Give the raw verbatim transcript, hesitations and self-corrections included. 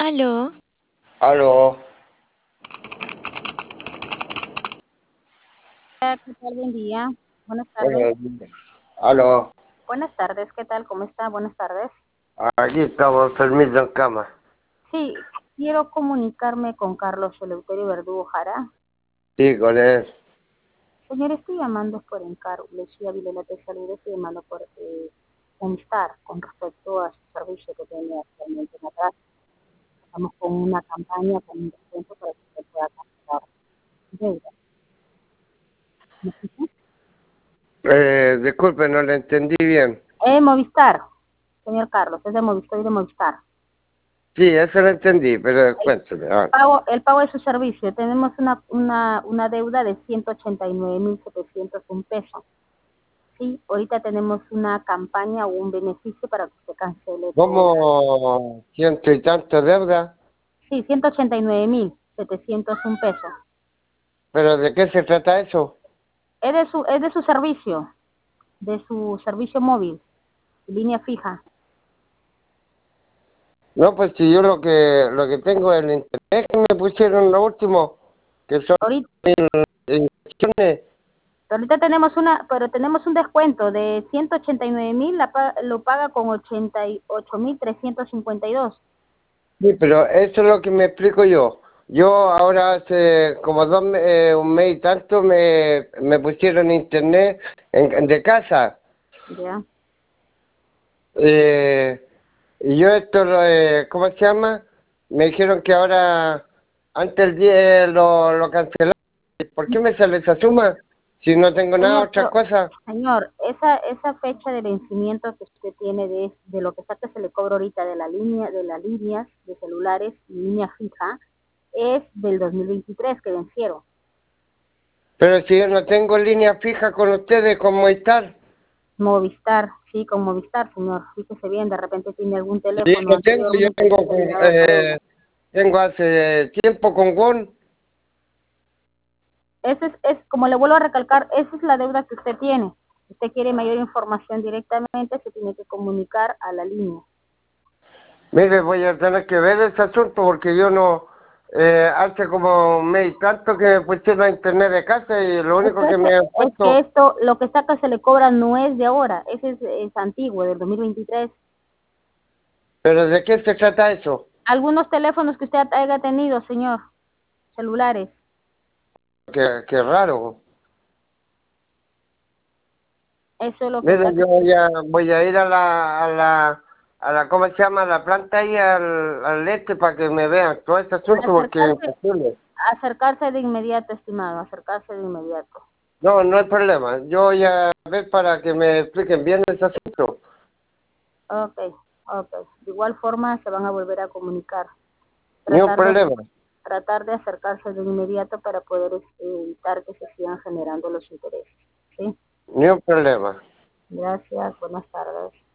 Aló, Aló, Hola, ¿qué tal? Buen día. Buenas tardes. buenos días. Aló, Buenas tardes, ¿qué tal? ¿Cómo está? Buenas tardes. aquí estamos enfermitos en cama. Sí, quiero comunicarme con Carlos Eleuterio Verdugo Jara. Sí, con él. Señor, estoy llamando por encargo. Le decía Vilela de Salud, estoy llamando por eh, Unstar con respecto a su servicio que tiene actualmente en la casa. Estamos con una campaña con un descuento para que usted pueda cancelar deuda. ¿Me escucha? Eh, disculpe, no le entendí bien. Eh, Movistar, señor Carlos, es de Movistar y de Movistar. Sí, eso lo entendí, pero cuénteme. A ver. Pago, el pago de su servicio, tenemos una, una, una deuda de ciento ochenta y nueve mil setecientos un pesos. Sí, ahorita tenemos una campaña o un beneficio para que usted cancele todo. ¿Cómo ciento y tanto deuda? Sí, ciento ochenta y nueve mil setecientos un pesos. ¿Pero de qué se trata eso? Es de su, es de su servicio, de su servicio móvil, línea fija. No, pues si yo lo que lo que tengo es el internet que me pusieron lo último, que son Ahorita, inversiones. ahorita tenemos una, pero tenemos un descuento de ciento ochenta y nueve mil, la pa- lo paga con ochenta y ocho mil trescientos cincuenta y dos. Sí, pero eso es lo que me explico yo. Yo ahora hace como dos, me- eh, un mes y tanto me, me pusieron internet en, en- de casa. Ya. Eh, y yo esto, lo, eh, ¿cómo se llama? Me dijeron que ahora, antes el día lo, lo cancelaron. ¿Por qué me sale esa suma? Si no tengo nada, Señor, otra pero, cosa. señor, esa esa fecha de vencimiento que usted tiene de, de lo que está que se le cobra ahorita de la línea de las líneas de celulares y línea fija es del dos mil veintitrés que vencieron. Pero si yo no tengo línea fija con ustedes, ¿cómo estar? Movistar, sí, con Movistar, señor. Fíjese bien, de repente tiene algún Sí, teléfono lo tengo, yo anteriormente que tengo, se con, le dado esa eh, deuda. tengo hace tiempo con Gon. Ese es, es, como le vuelvo a recalcar, esa es la deuda que usted tiene. Si usted quiere mayor información directamente, se tiene que comunicar a la línea. Mire, voy a tener que ver ese asunto porque yo no, eh, hace como un mes y tanto que me pusieron a internet de casa y lo Es único que, que esto- me han es que puesto, esto, lo que saca se le cobra no es de ahora, ese es, es antiguo, del dos mil veintitrés. pero ¿de qué se trata eso? Algunos teléfonos que usted haya tenido, señor, celulares, Qué, qué raro. eso es lo que Mire, saca. yo voy a, voy a ir a la, a la, a la, ¿cómo se llama? A la planta ahí al, al este para que me vean todo este asunto porque es Acercarse, imposible. acercarse de inmediato, estimado, acercarse de inmediato. No, no hay problema. Yo voy a ver para que me expliquen bien ese asunto. Ok, ok. De igual forma se van a volver a comunicar. Ni un Tratar de, problema. tratar de acercarse de inmediato para poder este, evitar que se sigan generando los intereses. ¿Sí? Ni un problema. Gracias, buenas tardes.